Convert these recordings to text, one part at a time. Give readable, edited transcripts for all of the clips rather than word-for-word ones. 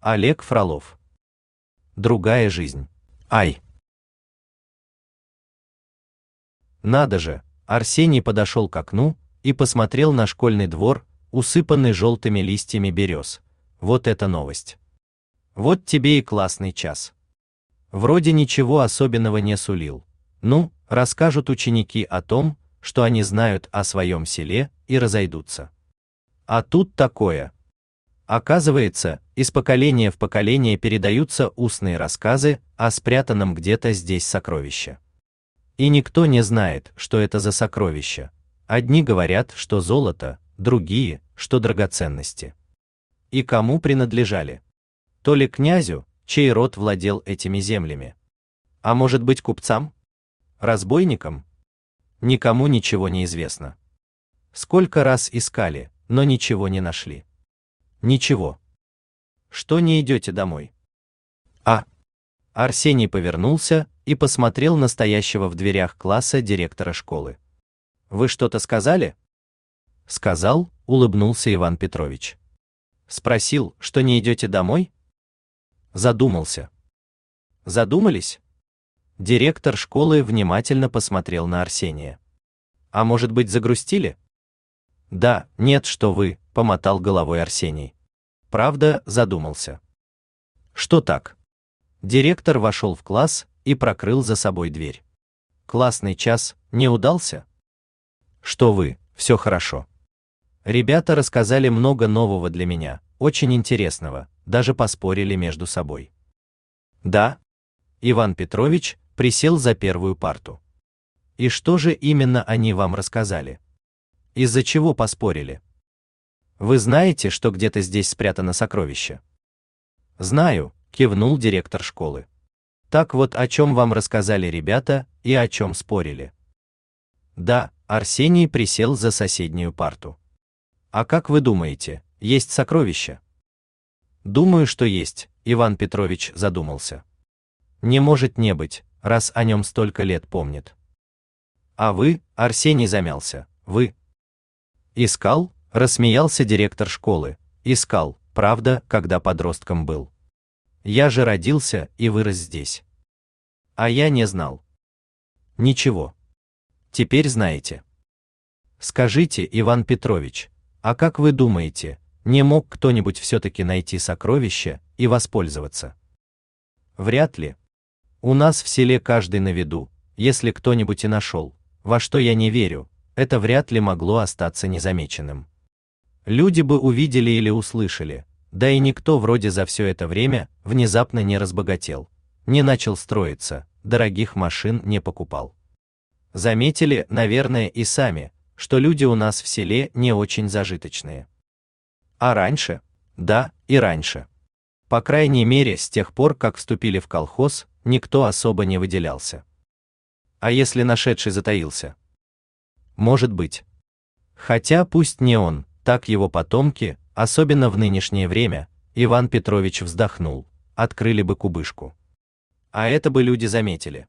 Олег Фролов. Другая жизнь. Ай! Надо же! Арсений подошел к окну и посмотрел на школьный двор, усыпанный желтыми листьями берез. Вот это новость! Вот тебе и классный час. Вроде ничего особенного не сулил. Ну, расскажут ученики о том, что они знают о своем селе, и разойдутся. А тут такое. Оказывается, из поколения в поколение передаются устные рассказы о спрятанном где-то здесь сокровище. И никто не знает, что это за сокровище. Одни говорят, что золото, другие, что драгоценности. И кому принадлежали? То ли князю, чей род владел этими землями. А может быть купцам? Разбойникам? Никому ничего не известно. Сколько раз искали, но ничего не нашли. Ничего. Что не идете домой? Арсений повернулся и посмотрел на стоящего в дверях класса директора школы. Вы что-то сказали? Сказал, улыбнулся Иван Петрович. Спросил, что не идете домой? Задумался. Задумались? Директор школы внимательно посмотрел на Арсения. А может быть, загрустили? Да, нет, что вы, помотал головой Арсений. Правда, задумался. Что так? Директор вошел в класс и прикрыл за собой дверь. Классный час не удался? Что вы, все хорошо. Ребята рассказали много нового для меня, очень интересного, даже поспорили между собой. Да? Иван Петрович присел за первую парту. И что же именно они вам рассказали? Из-за чего поспорили? Вы знаете, что где-то здесь спрятано сокровище? Знаю, кивнул директор школы. Так вот, о чем вам рассказали ребята и о чем спорили? Да, Арсений присел за соседнюю парту. А как вы думаете, есть сокровище? Думаю, что есть, Иван Петрович задумался. Не может не быть, раз о нем столько лет помнит. А вы, Арсений замялся, вы? Искал? Рассмеялся директор школы. Искал, правда, когда подростком был. Я же родился и вырос здесь. А я не знал. Ничего. Теперь знаете. Скажите, Иван Петрович, а как вы думаете, не мог кто-нибудь все-таки найти сокровище и воспользоваться? Вряд ли. У нас в селе каждый на виду, если кто-нибудь и нашел, во что я не верю, это вряд ли могло остаться незамеченным. Люди бы увидели или услышали, да и никто вроде за все это время внезапно не разбогател, не начал строиться, дорогих машин не покупал. Заметили, наверное, и сами, что люди у нас в селе не очень зажиточные. А раньше? Да, и раньше. По крайней мере, с тех пор, как вступили в колхоз, никто особо не выделялся. А если нашедший затаился? Может быть. Хотя пусть не он, так его потомки, особенно в нынешнее время, Иван Петрович вздохнул, открыли бы кубышку. А это бы люди заметили.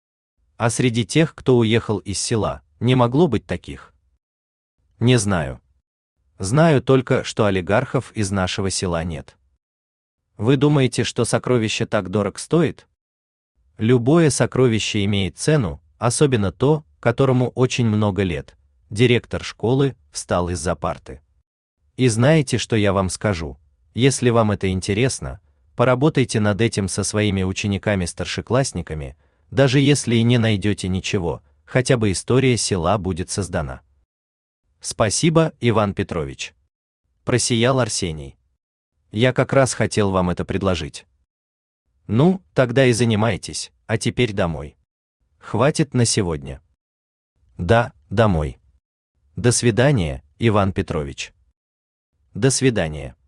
А среди тех, кто уехал из села, не могло быть таких? Не знаю. Знаю только, что олигархов из нашего села нет. Вы думаете, что сокровище так дорого стоит? Любое сокровище имеет цену, особенно то, которому очень много лет. Директор школы встал из-за парты. И знаете, что я вам скажу? Если вам это интересно, поработайте над этим со своими учениками-старшеклассниками, даже если и не найдете ничего, хотя бы история села будет создана. Спасибо, Иван Петрович. Просиял Арсений. Я как раз хотел вам это предложить. Ну, тогда и занимайтесь, а теперь домой. Хватит на сегодня. Да, домой. До свидания, Иван Петрович. До свидания.